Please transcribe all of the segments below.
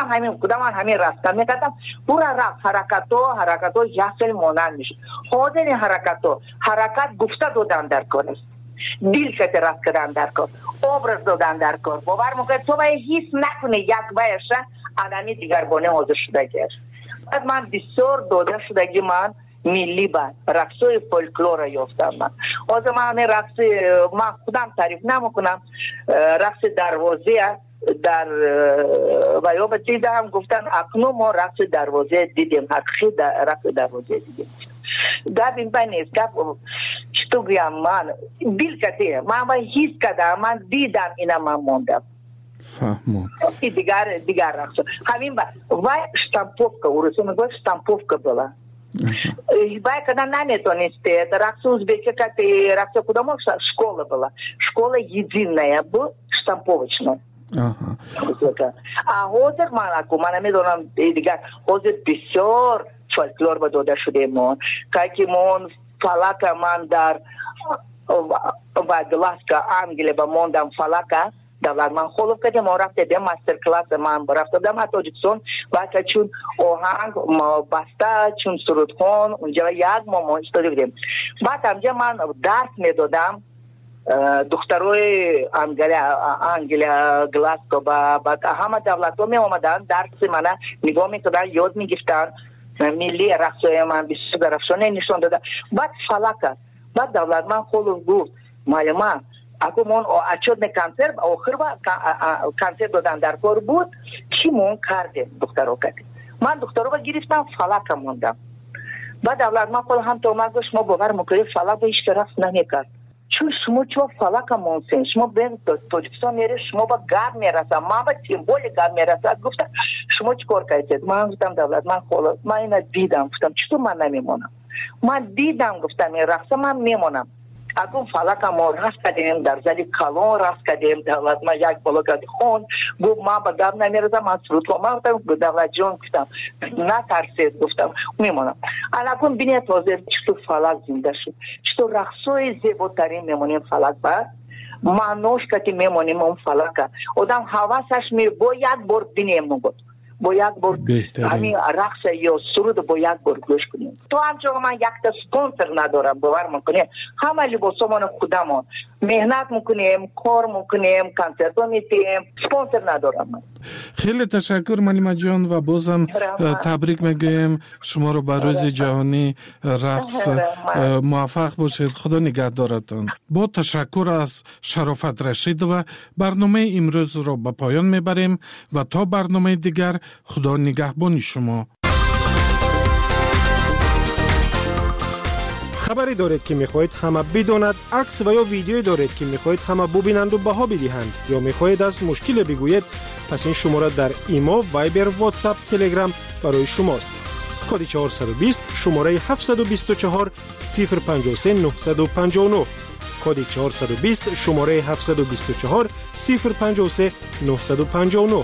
همین خودم همین رفتم میکردم برا رفت حرکتو یخل مانند میشه. حاضر این حرکت گفته دادن در کار است، دل کت رفت کردن در کار، obraz دادن در کار. باور میکنید تو باید هیچ نکنه یک بایشه آدمی دیگر بانه حاضر شدگی است. از من بسیار داده شدگی من ملی با رقصای فولکلور یافتم. من از من رقص من خودم تعریف نمیکنم، رقص دروازه در و یا بچه هم گفتن اکنون ما رقص دروازه دیدیم، حقیقی رقص دروازه دیدیم. گپ این بین نیست، گپ چطور گویم من دل کته من هیچ کدام من دیدم اینا من موندم فهمم. دیگر رقص همین و штамповка урусуна го штамповка была. Бай когда нанятонисты, это ракс узбеки, как и ракс куда мог школа была. Школа единая была, штамповочная. А хозер манаку, мана медонам дигар, хозер бисёр фольклор ба дода шудемон. Как и мон фалака мандар ва гласка Англия ба мондам фалака. Давлад من خلوف کردیم ما رفته ماستر کلاس من برفته دم تاجیکستان و چون آهنگ بسته چون سرودخوان اونجا یک ما استادی بودیم. بعد همجا من درس میدادم دخترای انگلیا گلاسکو بعد همه دولت ها می آمدن درس من نگاه میکردن یاد میگفتن ملی رقصای من بسیار درخشانه نشان دادن. بعد فلکه بعد دولت من خلوف گفت معلومه اگه من اچود کنسر آخر با کنسر دادن در کار بود چی من کردیم دخترها کردیم. من دخترها گرفتم فلک موندم. بعد اولاد من خود هم تو ما گوش ما باور میکنیم فلک به هیچ طرف نمیکرد. چون شما چه فلک موندین شما به تاجیکستان میره شما با گرد میرسه ما با سیمبول گرد میرسه گفتم شما چی کار کردید؟ من گفتم دولت من خود من اینا دیدم گفتم چطور من نمیمونم؟ من دیدم گفتم این رقص من میمونم. اگه فلک ما راست کردیم در زلی کلون راست کردیم دولت ما یک بالا کردی خون گفت ما با گب نمیرزم من سرود کنم من گفتم دولت جان گفتم نه ترسید گفتم میمونم. الان بینید تازه چطور فلک زنده شد چطور رقصای زیباترین میمونیم فلک بعد معنوش که میمونیم اون فلک آدم حواسش میره با یک بار بینیم نگود با یک بار همین رقص یا سرود با یک بار گوش کنیم. تو همچنان من یک تا سپانسر ندارم باور میکنیم همه لباسمون خودمون مهنت میکنیم کار میکنیم کنسرت میتیم سپانسر ندارم من. خیلی تشکر معلم جان و بازم تبریک میگویم شما رو به روز جهانی رقص موفق باشید. خدا نگهدارتان. با تشکر از شرافت رشید و برنامه امروز رو به پایان میبریم و تا برنامه دیگر خدا نگهبان شما. خبری دارید که میخواهید همه بداند، عکس و یا ویدیویی دارید که میخواهید همه ببینند و بها بدهند یا میخواهید از مشکل بگویید، پس این شماره در ایما، وایبر، واتساپ، تلگرام برای شماست. کد 420 شماره 724 053 959 کد 420 شماره 724 053 959.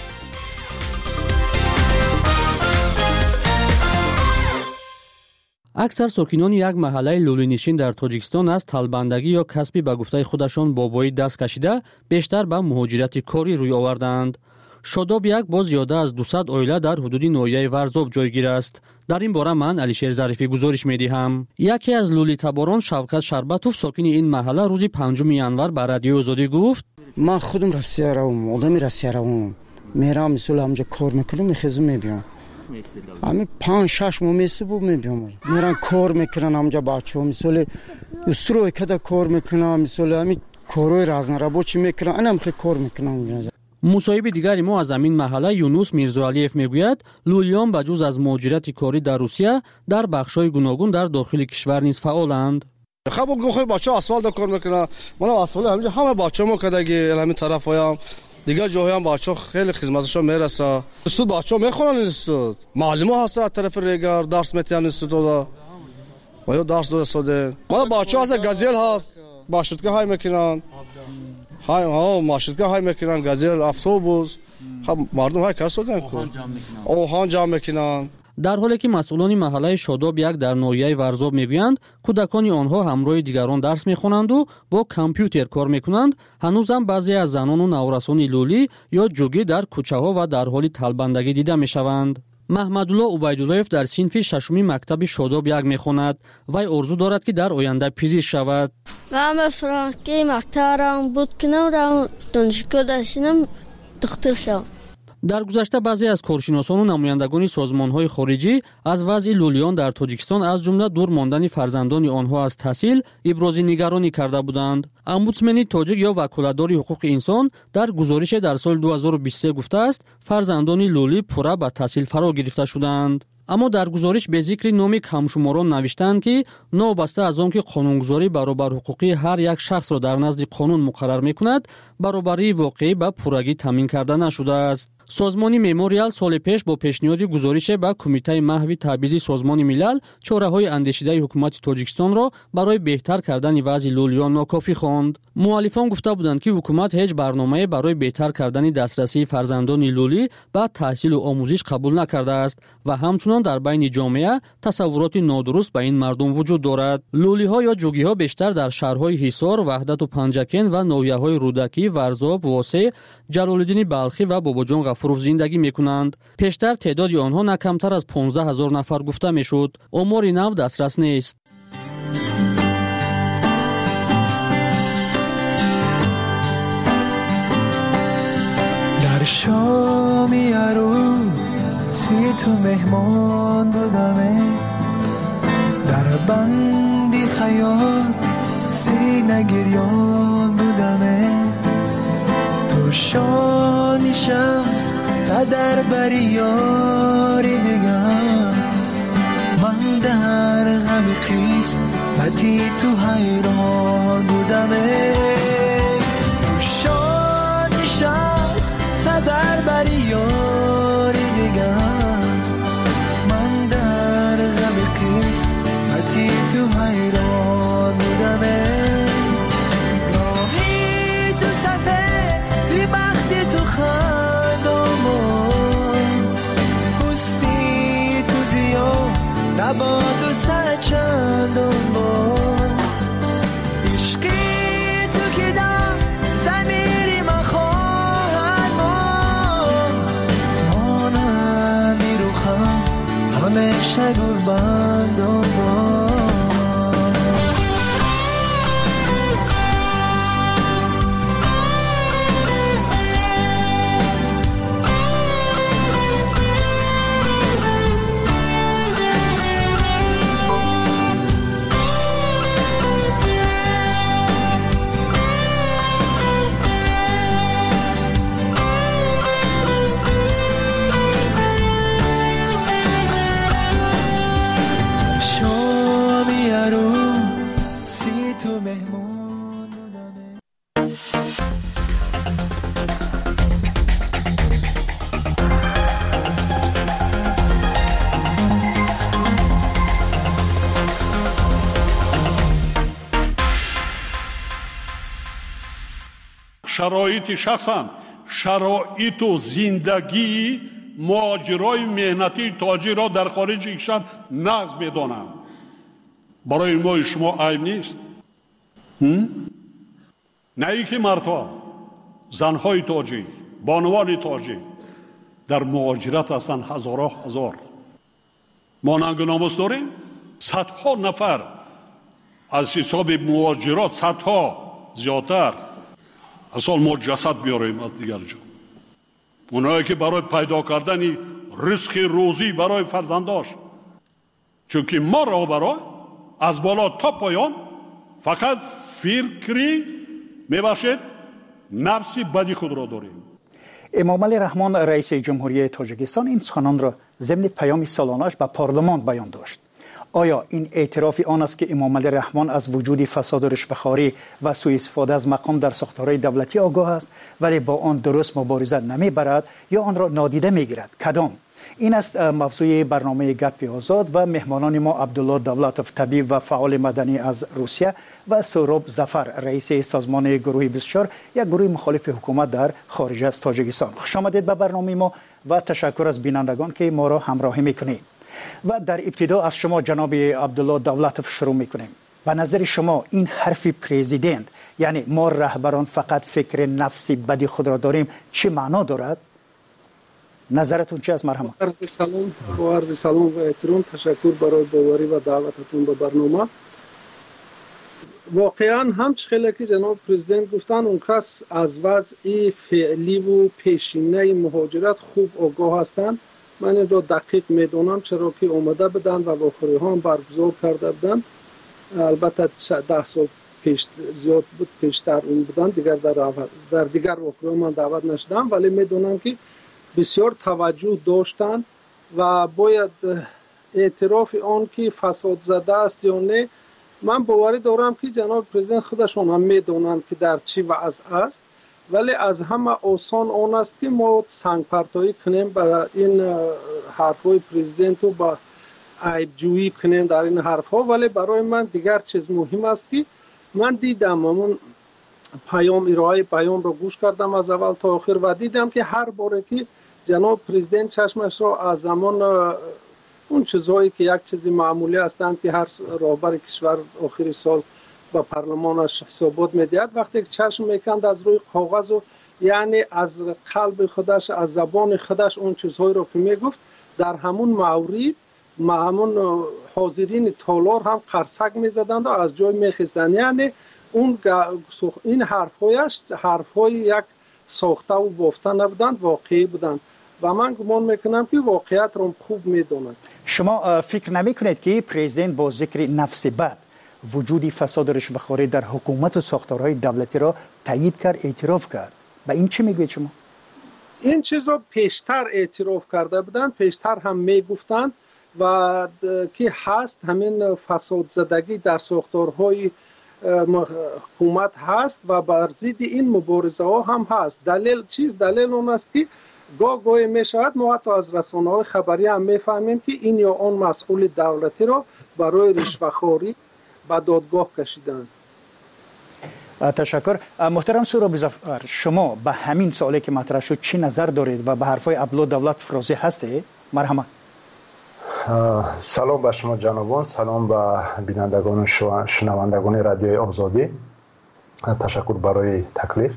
اکثر ساکنان یک محله لولینشین در تاجیکستان از طالبندگی یا کسبی به گفته خودشان بابایی دست کشیده بیشتر به مهاجرت کاری روی آوردند. شاداب یک با زیاده از 200 عائله در حدود ناحیه ورزاب جایگیر است. در این باره من علیشیر ظریفی گزارش می‌دهم. یکی از لولی تباران شوکت شربتوف ساکن این محله روز 5 ینور به رادیو آزادی گفت من خودم راسیارم آدمی راسیارم میرم مثلا همونجا کار میکنم میخزم میبینم همین 5-6 میسه بود میبینم میرن کار میکنن همونجا بچه‌ها مثلا استروی کدا کار میکنن مثلا همین کارهای رازن رابطی میکنن انم خیلی کار میکنن. مصاحبه دیگری ما از همین محله یونس میرزاعلیف میگوید لولیان بجز از مهاجرت کاری در روسیه در بخش‌های گوناگون در داخل کشور نیز فعالند. خب گوخه بچه‌ها اسفالت کار میکنن من اسفالت همینجا همه بچه‌ها کداگی همین طرفایم دیگه جاهای هم بچه‌ها خیلی خدمتشون میرسه. استاد بچه‌ها میخونن استاد معلم‌ها هست از طرف ریگر درس میتونن استاد و یا درس داده ما بچه‌ها از گازل هست باشدگاه های میکنن ها ماشدگاه های میکنن گازل اتوبوس خب مردم های کار سودن کو اوهان جام میکنن. در حالی که مسئولان محله شاداب یک در ناحیه ورزاب میگویند کودکان آنها همراه دیگران درس میخوانند و با کامپیوتر کار میکنند، هنوز هم بعضی از زنان و نورسان لولی یا جوگی در کوچه ها و در حال طلبندگی دیده میشوند. محمدالله عبیداللهیف در صنف ششمی مکتب شاداب یک میخواند. وی آرزو دارد که در آینده پزشک شود. من فرانکی مکتبم بود کنم را دانشگاه داشتم دکتر شدم. در گذشته بعضی از کارشناسان و نمایندگان سازمان‌های خارجی از وضع لولیان در تاجیکستان از جمله دور ماندن فرزندان آنها از تحصیل ابراز نگرانی کرده بودند. امبودسمن تاجیک یا وکالتدار حقوق انسان در گزارش در سال 2023 گفته است فرزندان لولی پورا به تحصیل فرا گرفته شدند. اما در گزارش به ذکر نام کمشماران نوشتند که نوبسته از آنکه قانونگذاری برابر حقوقی هر یک شخص را در نزد قانون مقرر می‌کند، برابری واقعی به پورگی تامین کرده نشده است. سازمان مموریال سال پیش با پیشنهاد گزارش به کمیته محو تبعیض سازمان ملل چاره‌های اندیشیده حکومت تاجیکستان را برای بهتر کردن وضع لولیان ناکافی خواند. مؤلفان گفته بودند که حکومت هیچ برنامه‌ای برای بهتر کردن دسترسی فرزندان لولی به تحصیل و آموزش قبول نکرده است و همچنین در بین جامعه تصورات نادرست به این مردم وجود دارد. لولی‌ها یا جوگی‌ها بیشتر در شهرهای حصار، وحدت و پنجکن و ناحیه‌های رودکی، ورزاب، واسع، جلال‌الدین بلخی و باباجان غفورov زندگی می‌کنند. پیشتر تعداد آنها نه کمتر از 15000 نفر گفته می‌شد. آمار نو دسترس نیست. در شامی عروسی تو مهمان بودمه، در بندی خیال سینه گریان بودمه، تو شانی شخص در بری یاری دیگر، من در غم قسمتی تو حیران بودمه، تو شانی شخص در بری یاری دیگر، من در غم قسمتی تو حیران بودمه، راهی تو صفه بی بختی تو خندامون، پستی تو زیاد نباد و سچندان بان، عشقی تو که در زمیری من خواهد مانندی رو خم همیشه گربندان بان. شرایط شخصا شرایط و زندگی مهاجرای مهنتی تاجر را در خارج کشور نقض بدانند. برای ما شما عیب نیست. نه ای که مردها، زنهای تاجر، بانوان تاجر در مهاجرت هستند هزارها هزار. ما ننگ و ناموس داریم. صدها نفر از حساب مهاجرات، صدها زیادتر. اصلا ما جسد بیاریم از دیگر جا. اونایی که برای پیدا کردن رزق روزی برای فرزنداش، چون که ما را برای از بالا تا پایان فقط فکری میباشد نفسی بدی خود را داریم. امامعلی رحمان رئیس جمهوری تاجیکستان این سخنان را ضمن پیام سالانه‌اش به پارلمان بیان داشت. آیا این اعتراف آن است که امامعلی رحمان از وجود فساد و رشوه‌خواری و سوء استفاده از مقام در ساختارهای دولتی آگاه است ولی با آن درست مبارزه نمیبرد یا آن را نادیده میگیرد؟ کدام؟ این است موضوع برنامه گپ آزاد و مهمانان ما عبدالله دولتوف، طبیب و فعال مدنی از روسیه، و سهراب ظفر، رئیس سازمان گروه 24، یک گروه مخالف حکومت در خارج از تاجیکستان. خوش آمدید به برنامه ما و تشکر از بینندگان که ما را همراهی میکنید. و در ابتدا از شما جناب عبدالله دولتوف شروع میکنیم. به نظر شما این حرف پرزیدنت، یعنی ما رهبران فقط فکر نفسی بدی خود را داریم، چه معنا دارد؟ نظرتون چه است؟ مرحبا. عرض سلام و احترام، تشکر برای باوری و دعوتتون به برنامه. واقعا همچه خیلی که جناب پرزیدنت گفتن، اون کس از وضع فعلی و پیشینه مهاجرت خوب آگاه هستند. من این را دقیق میدونم، چرا که اومده بدن و واخوری ها هم برگزار کرده بدن. البته 10 سال پیش زیاد بود، پیشتر اون بودن، دیگر در دیگر واخوری من دعوت نشدم، ولی میدونم که بسیار توجه داشتن و باید اعتراف آن که فساد زده است یا نه. من باوری دارم که جناب پرزیدنت خودشون هم میدونند که در چی وضع است، ولی از همه آسان آن است که ما سنگ پرتایی کنیم به این حرفهای پرزیدنت و با عیب جویی کنیم در این حرفها. ولی برای من دیگر چیز مهم است که من دیدم همون ارائه پیام را گوش کردم از اول تا آخر و دیدم که هر باره که جناب پرزیدنت چشمش را از زمان اون چیزهایی که یک چیزی معمولی هستند که هر رهبر کشور آخر سال با پارلمانش حسابات میدهد، وقتی که چشم میکند از روی کاغذ و یعنی از قلب خودش، از زبان خودش اون چیزهایی را که میگفت، در همون مورد همون حاضرین تالار هم قرصک میزدند و از جای میخیستند. یعنی این حرفهای یک ساخته و بافته نبودند، واقعی بودند و من گمان میکنم که واقعیت رو خوب میدونند. شما فکر نمیکنید که پرزیدنت با ذکر نفس بد وجودی فساد و رشوه‌خواری در حکومت و ساختارهای دولتی را تایید کرد، اعتراف کرد؟ به این چی میگوید شما؟ این چیز رو پیشتر اعتراف کرده بودند، پیشتر هم میگفتند و که هست همین فساد زدگی در ساختارهای حکومت هست و بر ضد این مبارزه ها هم هست. دلیل اون است که گاهی می شود ما حتی از رسانه‌های خبری هم میفهمیم که این یا آن مسئول دولتی را برای رشوه‌خواری به دادگاه کشیدند. تشکر. محترم سهراب ظفر، شما به همین سوالی که مطرح شد چی نظر دارید و به حرفای عبدالله دولتوف راضی هستید؟ مرحبا. سلام به شما جنابان، سلام به بینندگان و شنوندگان رادیوی آزادی. تشکر برای تکلیف.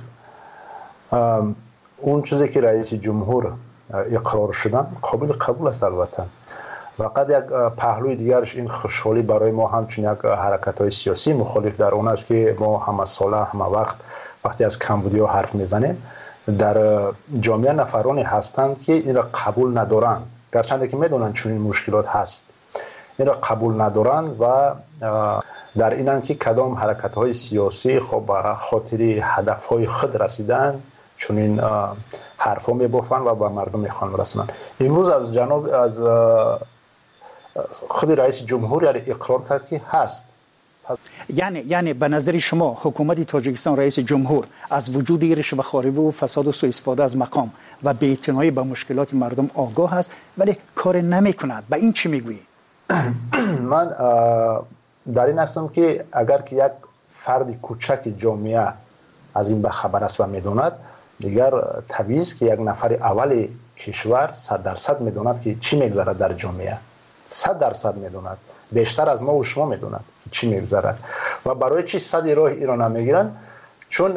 اون چیزی که رئیس جمهور اقرار شدن قابل قبول است البته. فقط یک پهلوی دیگرش این خوشحالی برای ما همچون یک حرکت‌های سیاسی مخالف در اون است که ما همه ساله همه وقتی از کمبودی ها حرف میزنیم، در جامعه نفرانی هستند که این را قبول ندارند، گرچند که میدونن چون این مشکلات هست، این را قبول ندارند و در اینن که کدام حرکت‌های سیاسی خب به خاطر هدف‌های خود رسیدن چون این حرفا میبافن و به مردم میخوان برسونن. امروز از خود رئیس جمهور اقرار کرد که هست. یعنی به نظر شما حکومت تاجیکستان، رئیس جمهور از وجود رشوه‌خواری و فساد و سوء استفاده از مقام و بی‌اعتنایی به مشکلات مردم آگاه است ولی کار نمی‌کند. به این چی میگویی؟ من در این هستم که اگر که یک فرد کوچک جامعه از این به خبر است و میدوند، دیگر طبیعی است که یک نفر اول کشور 100% میدوند که چی میگذرد در جامعه. 100% میدوند، بیشتر از ما و شما میدوند چی میگذرد و برای چی 100 راه ایران نمیگیرن؟ چون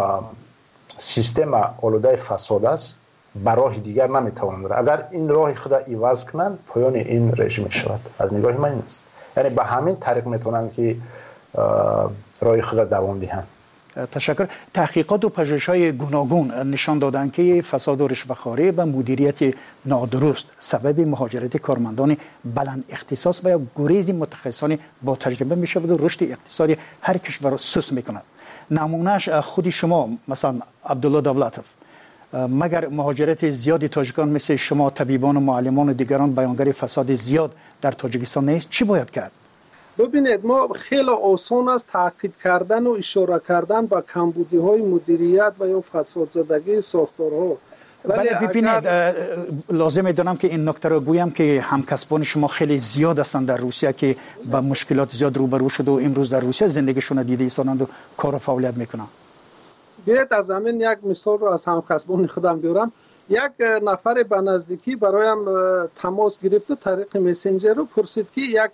سیستم آلوده فساد است، به راه دیگر نمیتوانند. اگر این راه خود عوض کنند پایان این رژیم میشود. از نگاه من این است، یعنی به همین طریق میتونند که راه خود دوام دهند. تشکر. تحقیقات و پژوهش‌های گوناگون نشان دادند که فساد و رشوه‌خواری و مدیریت نادرست سبب مهاجرت کارمندان بلند اختصاص و یا گریز متخصصان با تجربه می‌شود و رشد اقتصادی هر کشور را سوس می‌کند. نمونهش خود شما مثلا عبدالله دولتوف، مگر مهاجرت زیادی تاجیکان مثل شما، طبیبان و معلمان و دیگران بیانگر فساد زیاد در تاجیکستان نیست؟ چی باید کرد؟ ببینید، ما خیلی آسان است تاکید کردن و اشاره کردن به کمبودی‌های مدیریت و یا فساد زدگی ساختارها، ولی ببینید لازم دارم که این نکته رو گویم که همکسبان شما خیلی زیاد هستند در روسیه که با مشکلات زیاد روبرو شده و امروز در روسیه زندگیشون دیده ایستادند و کار و فعالیت میکنن. بیاید از همین یک مثال رو از همکسبان خودم بیارم. یک نفر به نزدیکی برایم تماس گرفت طریق مسنجر رو پرسید که یک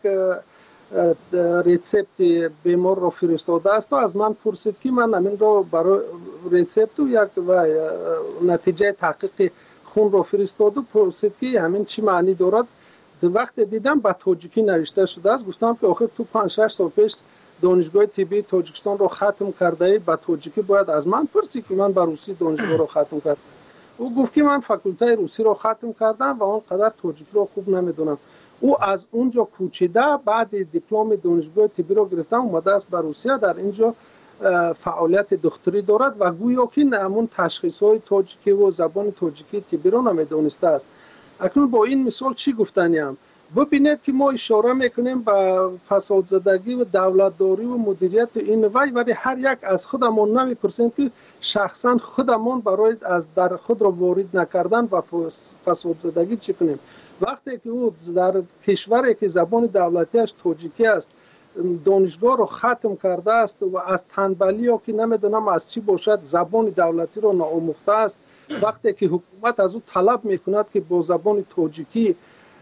ریسپت بیمار رو فرستاده است و از من پرسید که من همین رو برای ریسپت و یک نتیجه تحقیق خون رو فرستاد و پرسید که همین چی معنی دارد. وقت دیدم به تاجیکی نوشته شده است. گفتم که آخر تو 5-6 سال پیش دانشگاه طبی تاجیکستان رو ختم کرده ای، به تاجیکی باید از من پرسی که من به روسی دانشگاه رو ختم کردم. او گفت که من فاکولته روسی رو ختم کردم و اونقدر تاجیکی رو خوب نمیدونم. او از اونجا کوچیده بعد دیپلم دانشگاه طبی رو گرفتم اومده است به روسیه، در اینجا فعالیت دکتری دارد و گویا که همون تشخیص‌های تاجیکی و زبان تاجیکی طبی رو نمیدونسته است. اکنون با این مثال چی گفتنیم؟ ببینید که ما اشاره میکنیم به فساد زدگی و دولتداری و مدیریت این ولی هر یک از خودمون نمیپرسیم که شخصا خودمون برای از در خود را وارد نکردن و فساد زدگی چی کنیم. وقتی که او در کشوری که زبان دولتیش تاجیکی است دانشگاه رو ختم کرده است و از تنبلی ها که نمیدونم از چی باشد زبان دولتی رو ناآموخته است، وقتی که حکومت از او طلب میکند که با زبان تاجیکی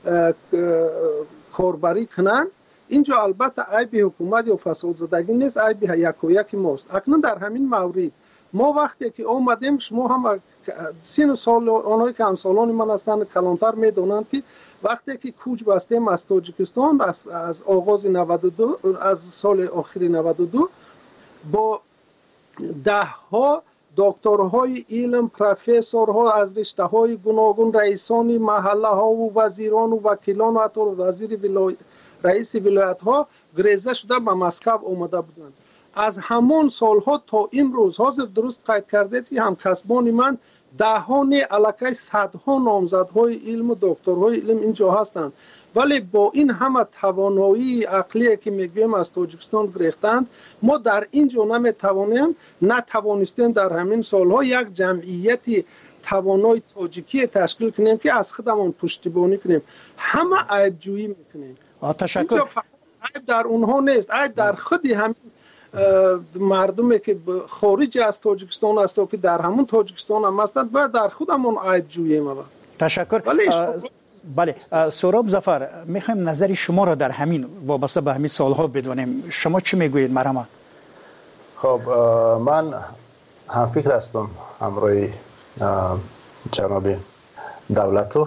کاربری کنن، اینجا البته عیب حکومت یا فساد زدگی نیست، عیب یک و یک ماست. اکنون در همین مورد ما وقتی که آمدیم، شما هم سین سال آنهایی که همسالان من هستند کلانتر میدونند که وقتی که کوچ بستیم از تاجیکستان از آغاز 92 از سال آخری 92 با 10 ها دکترهای علم، پروفسورها از رشته های گوناگون، رئیسان محله ها و وزیران و وکیلان و حتی رئیس ولایت ها گریزه شده به مسکو آمده بودند. از همون سالها تا امروز حاضر درست قید کردید که همکسبان من دهان الکی صدها نامزدهای علم و دکترهای علم اینجا هستند، ولی با این همه توانایی عقلی که میگیم از تاجیکستان گرفتند، ما در اینجا نتوانستیم در همین سالها یک جمعیتی توانای تاجیکی تشکیل کنیم که از خودمون پشتیبانی کنیم. همه عیب جویی میکنیم. تشکر. عیب در اونها نیست، عیب در خودی همین مردمی که خارج از تاجیکستان هستند که در همون تاجیکستان هم هستند باید در خودمون عیب جوییم. تشکر. بله سهراب ظفر، میخوایم نظر شما را در همین وابسته به همین سالها بدونیم. شما چی میگویید مرحبا؟ خب من هم فکر هستم همراه جناب دولتوف.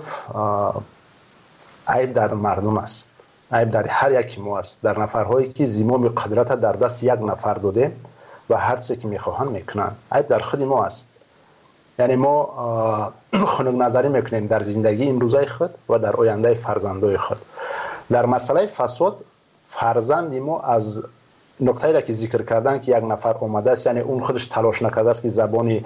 عیب در مردم است، عیب در هر یکی ما است، در نفرهایی که زمام قدرت در دست یک نفر داده و هر چیزی که میخواهند میکنن. عیب در خود ما است. یعنی ما خنک نظری میکنیم در زندگی امروزای خود و در آینده فرزندای خود. در مسئله فساد فرزند ما از نقطه‌ای را که ذکر کردن که یک نفر اومده است، یعنی اون خودش تلاش نکرده است که زبانی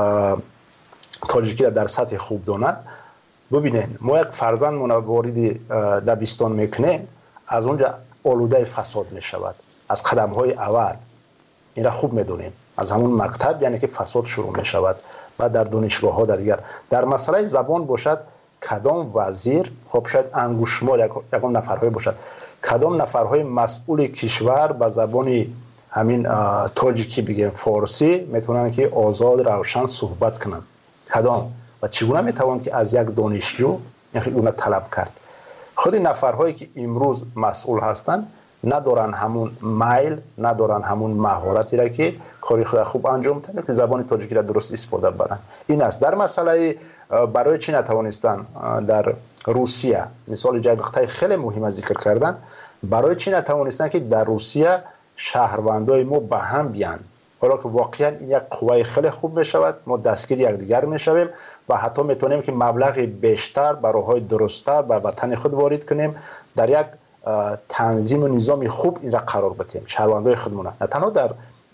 تاجیکی را در سطح خوب داند. ببینید ما یک فرزند وارد دبستان میکنه، از اونجا آلوده فساد میشود از قدم‌های اول. این را خوب میدونیم از همون مکتب، یعنی که فساد شروع میشود و در دانشگاه ها دیگر. در مسئله زبان باشد کدام وزیر، خب شاید انگشتشمار یکم نفرهای باشد، کدام نفرهای مسئول کشور به زبان همین تاجیکی بگیم فارسی میتونن که آزاد روشن صحبت کنن؟ کدام و چگونه میتوان که از یک دانشجو اون طلب کرد؟ خود نفرهایی که امروز مسئول هستند ندارن همون میل، ندارن همون مهارتی را که کاری خود خوب انجام بدن که زبان تاجیکی را درست استفاده کنند. این است. در مسئله برای چی نتوانستن در روسیه، مثال جای نقطه خیلی مهم ذکر کردن، برای چی نتوانستن که در روسیه شهروندای ما به هم بیان؟ حالا که واقعا این یک قوه خیلی خوب میشود، ما دستگیر یکدیگر میشویم و حتی میتونیم که مبلغ بیشتر برای های درست‌تر به وطن خود وارد کنیم، در یک تنظیم و نظام خوب این را قرار بدیم شهروندای خودمون. نه تنها در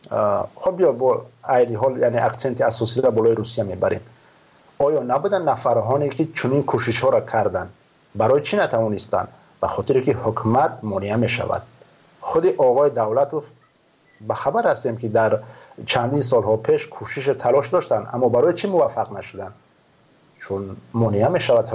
خب بیا با ایدی حال، یعنی اکسنت اساسی را بالای روسیه میبریم. آیا نبودن نفرهانی که چنین کوشش ها را کردن؟ برای چی نتوانستن؟ به خاطر که حکومت مانع میشود. خود آقای دولتوف به خبر هستیم که در چندین سالها پیش کوشش تلاش داشتن، اما برای چی موفق نشدن؟ چون مانع میشود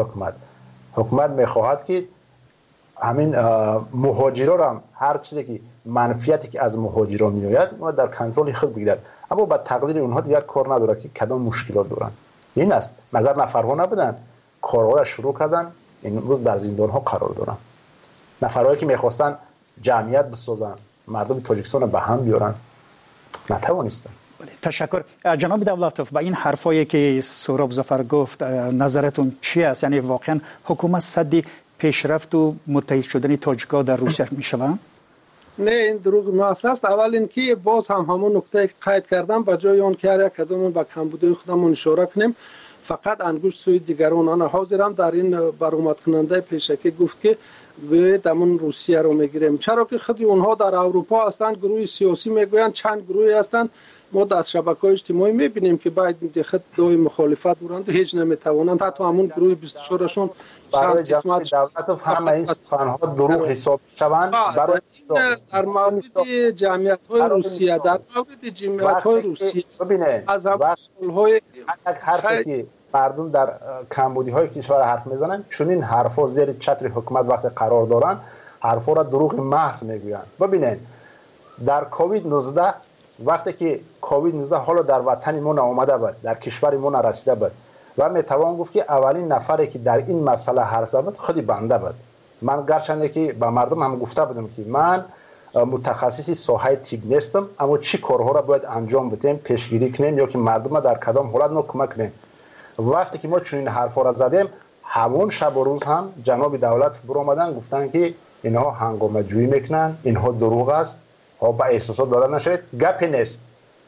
حکومت میخواهد که همین مهاجرا را هم هر چیزی که منفیتی که از مهاجرا میآید ما در کنترل خود بگیرد، اما با تقدیر اونها دیگر کار نداره که کدام مشکلات دارن. این است. مگر نفرها نبودن کارها را شروع کردن، امروز در زندان ها قرار دارن. نفرهایی که میخواستن جمعیت بسازن، مردم تاجیکستان به هم بیارن، نتوانستن. تشکر. جناب دولتوف، به این حرفایی که سهراب ظفر گفت نظرتون چی است؟ یعنی واقعا حکومت صد پیشرفت و متحد شدن تاجیک‌ها در روسیه میشوند؟ نه، این دروغ محض است. اول اینکه باز همون نکته که قید کردم، به جای آن که هر کدام به کمبودی خودمون اشاره کنیم، فقط انگشت سوی دیگران. انا حاضرم در این برآمد کننده پیشکی گفت که باید همون روسیه رو میگیریم، چرا که خودی اونها در اروپا هستند، گروه سیاسی میگویند، چند گروهی هستند. ما در شبکه‌های اجتماعی میبینیم که باید خود دوی مخالفت دارند و هیچ نمیتوانند. حتی همون گروه 24 شون برای جمعیت دولت همه این سخن‌ها دروغ حساب شوند. برای در مورد جمعیت‌های روسیه، در مورد جمعیت‌های روسیه از سال‌های حرفی که مردم در کمبودی‌های کشور حرف میزنن، چون این حرفا زیر چتر حکومت وقت قرار دارن، حرفا را دروغ محض میگویند. ببینید در کووید 19 وقتی که کووید 19 حالا در وطن ما آمده بود، در کشور ما رسیده بود و میتوان گفت که اولین نفری که در این مسئله حرف زد خودی بنده بود. من گرچنده که به مردم هم گفته بودم که من متخصصی ساحه طب نیستم، اما چی کارها را باید انجام بدیم، پیشگیری کنیم یا که مردم در کدام حالت ما کمک کنیم. وقتی که ما چنین حرفا را زدیم، همون شب و روز هم جناب دولت برو آمدن گفتن که اینها هنگامه جویی میکنن، اینها دروغ است، ها با احساسات داده نشد، گپی نیست.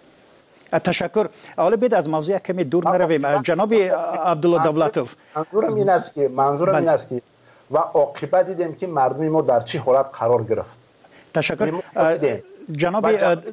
تشکر. حالا بید از موضوع کمی دور نرویم. جناب عبدالله دولتوف، منظورم این است که و عاقبت دیدیم که مردم ما در چه حالت قرار گرفت. تشکر. جناب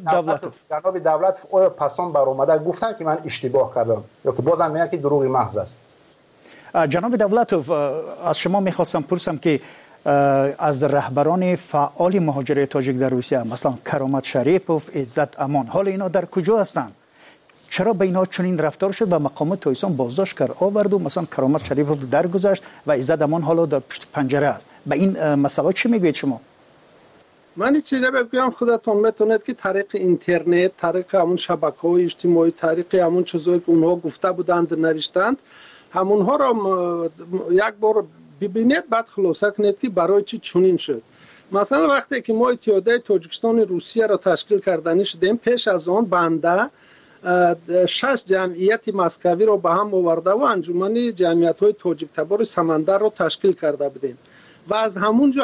دولتوف آیا پسان بر اومده گفتن که من اشتباه کردم یا که بازم میگن که دروغ محض است؟ جناب دولتوف، از شما میخواستم پرسم که از رهبران فعال مهاجر تاجیک در روسیه، مثلا کرامت شریپوف، عزت امان، حال اینا در کجا هستند؟ چرا به اینا چنین رفتار شد و مقام تویسان بازداشت کرد آورد و مثلا کرامت شریپوف درگذشت و عزت امان حالا در پشت پنجره است؟ به این مسئله چی میگوید شما؟ من چیزی بگم، خودتون میتونید که طریق اینترنت، طریق همون شبکه‌های اجتماعی، طریق همون چیزایی که اونها گفته بودند نوشتند، همونها را یک بار ببینید، بعد خلاصه کنید که برای چی چنین شد. مثلا وقتی که ما اتحادیه تاجیکستان روسیه را تشکیل کردنی شدیم، پیش از آن بنده 6 جمعیت مسکوی را به هم آورده و انجمن جمعیت‌های تاجیک تبار سمندر را تشکیل کرده بودیم و از همونجا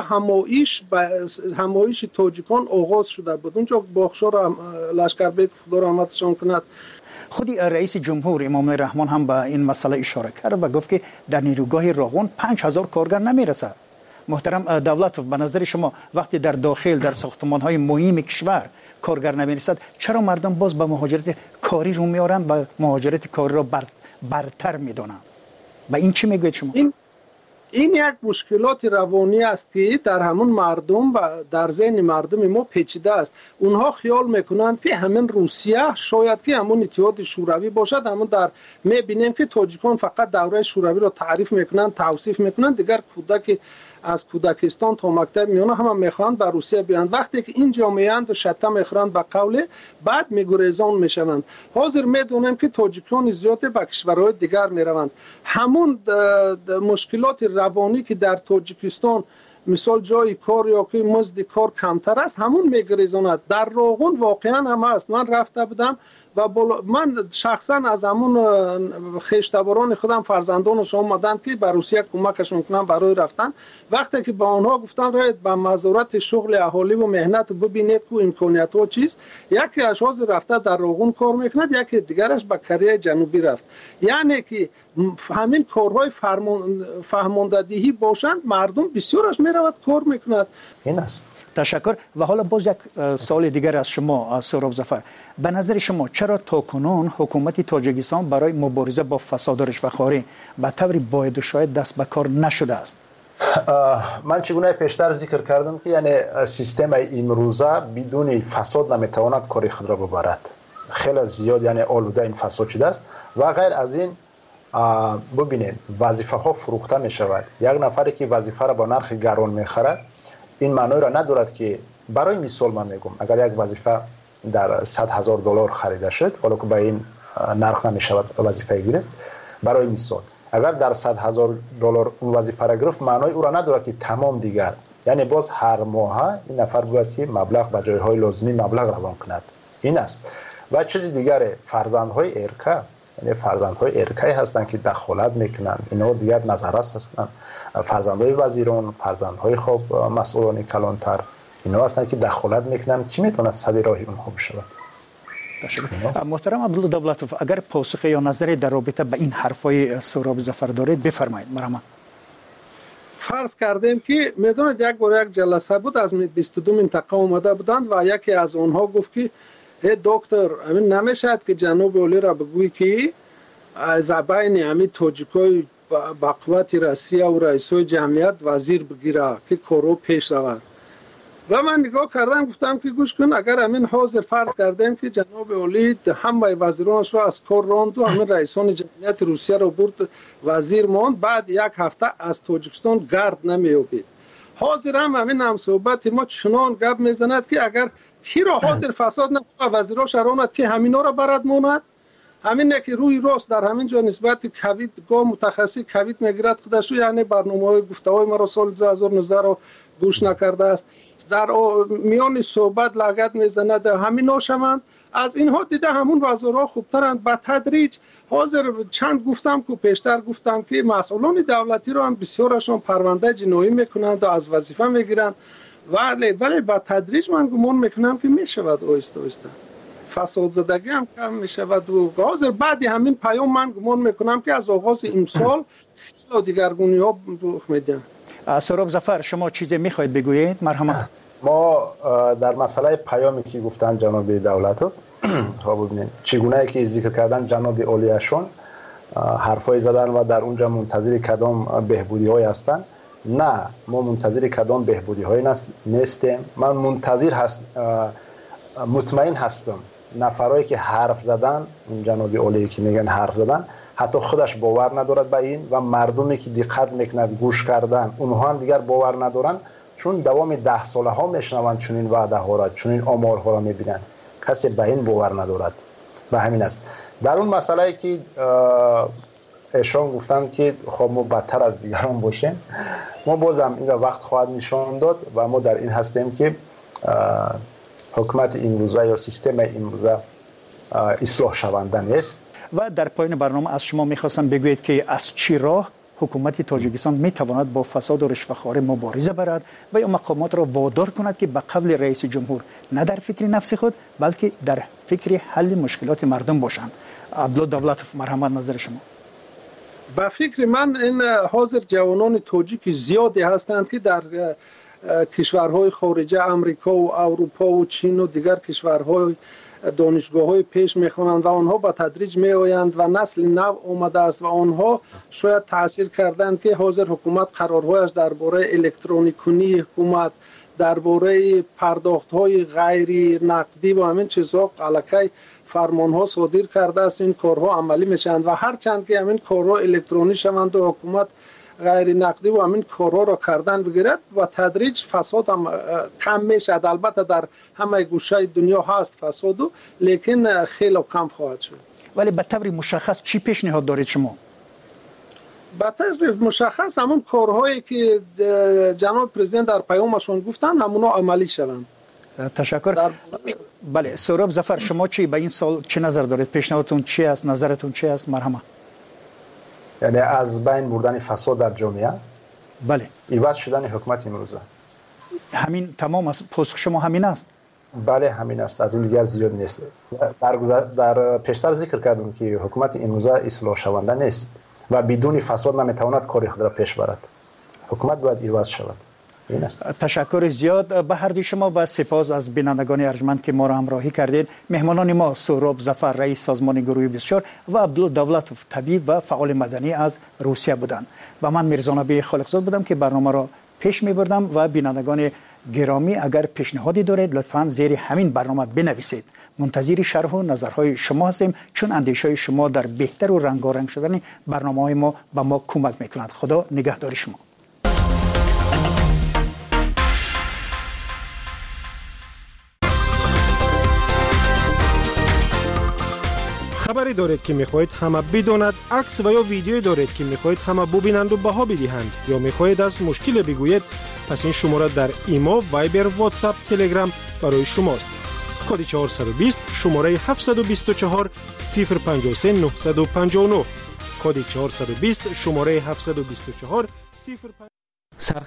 همایش تاجیکان آغاز شده بود. اونجا باخشار لشکربیک خدا رحمتشان کند، خودی رئیس جمهور امام رحمان هم به این مسئله اشاره کرد و گفت که در نیروگاه راغون 5000 کارگر نمیرسد. محترم دولتوف، به نظر شما وقتی در داخل در ساختمان‌های مهم کشور کارگر نمیرسد، چرا مردم باز به مهاجرت کاری رو میارن و مهاجرت کاری را برتر میدونن؟ به این چی میگوید شما؟ این یک مشکلات روانی است که در همون مردم و در ذهن مردم ما پیچیده است. اونها خیال میکنند که همین روسیه شاید که همون اتحاد شوروی باشد. همون در میبینیم که تاجیکان فقط دوره شوروی را تعریف میکنند، توصیف میکنند، دیگر کودک از کودکستان تا مکتب میانه هم میخوان به روسیه بیان. وقتی که این جامعه اند و شتم میخوان به قول بعد میگریزان میشوند. حاضر میدونیم که تاجیکان زیاد به کشورهای دیگر میروند. همون مشکلات روانی که در تاجیکستان مثال جای کار یا که مزد کار کمتر است، همون میگریزاند. در راغون واقعا هم است. من رفته بودم و من شخصا از همون خیشتباران خودم فرزندانش آمدند که به روسیه کمکشون کنم برای رفتن. وقتی که با آنها گفتم راید به مزارت شغل اهالی و مهنت ببینید که امکانیت ها چیست، یکی اشخاص رفته در راغون کار میکند، یکی دیگرش به کره جنوبی رفت. یعنی که همین کارهای فهماندهی باشند، مردم بسیارش میرود کار میکند. این است. تشکر. و حالا باز یک سوال دیگر از شما سهراب ظفر، به نظر شما چرا تاکنون حکومت تاجیکستان برای مبارزه با فساد و رشوه‌خواری به طور باید و شاید دست به کار نشده است؟ من چگونه پیشتر ذکر کردم که یعنی سیستم امروزه بدون فساد نمیتواند کاری خود را ببرد. خیلی زیاد یعنی آلوده این فساد شده است و غیر از این ببینید وظیفه ها فروخته می شود. یک نفری که وظیفه را با نرخ گران میخرد این معنی را ندارد که برای مثال من میگم اگر یک وظیفه در $100,000 خریده شد، حالا که با این نرخ نمی شود وظیفه گیره، برای مثال اگر در $100,000 اون وظیفه را گرفت معنای او را ندارد که تمام دیگر، یعنی باز هر ماه این نفر باید که مبلغ به جایهای لازمی مبلغ روان کند. این است. و چیز دیگر فرزندهای ارکه، یعنی فرزندهای ارکه هستند که دخالت میکنند، اینا دیگر نظررس هستند. فرزندهای وزیران، فرزندهای خب مسئولان کلانتر، اینا هستند که دخالت میکنند. کی میتواند سد راهی اونها بشود؟ محترم عبدالله دولتوف، اگر پاسخ یا نظری در رابطه به این حرفای سهراب ظفر دارید بفرمایید. مرحبا. فرض کردیم که میدونید یک بار یک جلسه بود از 22 منطقه اومده بودند و یکی از اونها گفت که دکتر همین نمیشد که جناب عالی را بگویی که از بین همین تاجیکای با قوت روسیه و رئیسای جمعیت وزیر بگیره که کارو پیش رود. و من نگاه کردم گفتم که گوش کن، اگر همین حاضر فرض کردیم که جناب عالی همه وزیرانش رو از کار راند و همین رئیسان جمعیت روسیه رو برد وزیر ماند، بعد یک هفته از تاجیکستان گرد نمیابید. حاضر همین هم صحبت ما چنان گپ میزند که اگر کی را حاضر فساد نکنه وزیراش راند که همینا را برد ماند، همین که روی راست در همین جا نسبت کوید گاه متخصص کوید میگیرد خودش، یعنی برنامه‌های گفته‌های ما را سال 2019 رو گوش نکرده است، در میان صحبت لگد میزند همینا شوند. از اینها دیده همون وزرا خوبترند. به تدریج حاضر چند گفتم که پیشتر گفتم که مسئولان دولتی رو هم بسیارشون پرونده جنایی میکنند و از وظیفه میگیرند، ولی به تدریج من گمان میکنم که میشود آهسته آهسته فساد زدگی هم کم میشود و حاضر بعد همین پیام من گمان میکنم که از آغاز امسال خیلی دیگرگونی ها رخ میدن. سهراب ظفر شما چیزی میخواید بگویید؟ مرحبا. ما در مسئله پیامی که گفتن جناب دولتو ببینید چگونه که ذکر کردن جناب عالیشون حرفای زدن و در اونجا منتظر کدام بهبودی های هستن. نه، ما منتظر کدام بهبودی های نیستیم. من منتظر مطمئن هستم نفرایی که حرف زدن، جناب عالی که میگن حرف زدن، حتی خودش باور ندارد به این و مردمی که دقت میکنند گوش کردن اونها هم دیگر باور ندارن، چون دوام 10 ساله ها میشنوند چنین وعده ها را، چنین آمارها را میبینند. کسی به این باور ندارد. و همین است. در اون مسئله که ایشان گفتند که خب ما بدتر از دیگران باشیم، ما بازم این را وقت خواهد نشان داد و ما در این هستیم که حکومت امروزه یا سیستم امروزه اصلاح شونده نیست. و در پایان برنامه از شما میخواستم بگویید که از چی راه حکومت تاجیکستان میتواند با فساد و رشوه‌خواری مبارزه برد و یا مقامات را وادار کند که به قبل رئیس جمهور نه در فکر نفس خود بلکه در فکر حل مشکلات مردم باشند. عبدالله دولتوف، مرحمت نظر شما. به فکر من این حاضر جوانان تاجیک زیادی هستند که در کشورهای خارجه، امریکا و اروپا و چین و دیگر کشورهای دانشگاه‌های پیش می‌خوانند و آنها با تدریج می‌آیند و نسل نو آمده است و آنها شاید تاثیر کردند که حاضر حکومت قرارهایش درباره الکترونیکی حکومت، درباره پرداخت‌های غیر نقدی و همین چیزها الکی فرمان‌ها صادر کرده است. این کارها عملی میشند و هر چند که همین کارها الکترونیکی شوند و حکومت غیر نقدی و همین کارها را کردن بگیرد و تدریج فساد هم کم میشد. البته در همه گوشه دنیا هست فساد، لیکن خیلی کم خواهد شد. ولی به طور مشخص چی پیشنهاد دارید شما؟ به طور مشخص همون کارهایی که جناب پرزیدنت در پیامشون گفتن همونا عملی شوند. تشکر. بله، سهراب ظفر شما چی به این سال چه نظر دارید؟ پیشنهادتون چی است؟ نظرتون چی است؟ مرحبا. یعنی از بین بردن فساد در جامعه؟ بله. عوض شدن حکومت امروزه. همین تمام است. پاسخ شما همین است؟ بله همین است. از این دیگر زیاد نیست. در پیشتر ذکر کردم که حکومت امروزه اصلاح شونده نیست و بدون فساد نمیتواند کاری خود را پیش برد. حکومت باید عوض شود. این است. تشکر زیاد به هر دوی شما و سپاس از بینندگان ارجمند که ما را همراهی کردید. مهمانان ما سهراب ظفر رئیس سازمان گروه 24 و عبدالله دولتوف طبیب و فعال مدنی از روسیه بودند و من میرزا نبی خالقزاد بودم که برنامه را پیش میبردم. و بینندگان گرامی اگر پیشنهادی دارید لطفاً زیر همین برنامه بنویسید. منتظر شرح و نظرهای شما هستیم، چون اندیشه‌های شما در بهتر و رنگارنگ شدن برنامه‌های ما به ما کمک می‌کند. خدا نگهدار شما. خبری دارید که میخواهید همه بداند، عکس و یا ویدیویی دارید که میخواهید همه ببینند و بها بدهند یا میخواهید از مشکل بگویید، پس این شماره در ایما، وایبر، واتساپ، تلگرام برای شماست. کد 420 شماره 724 053 959. کد 420 شماره 724 0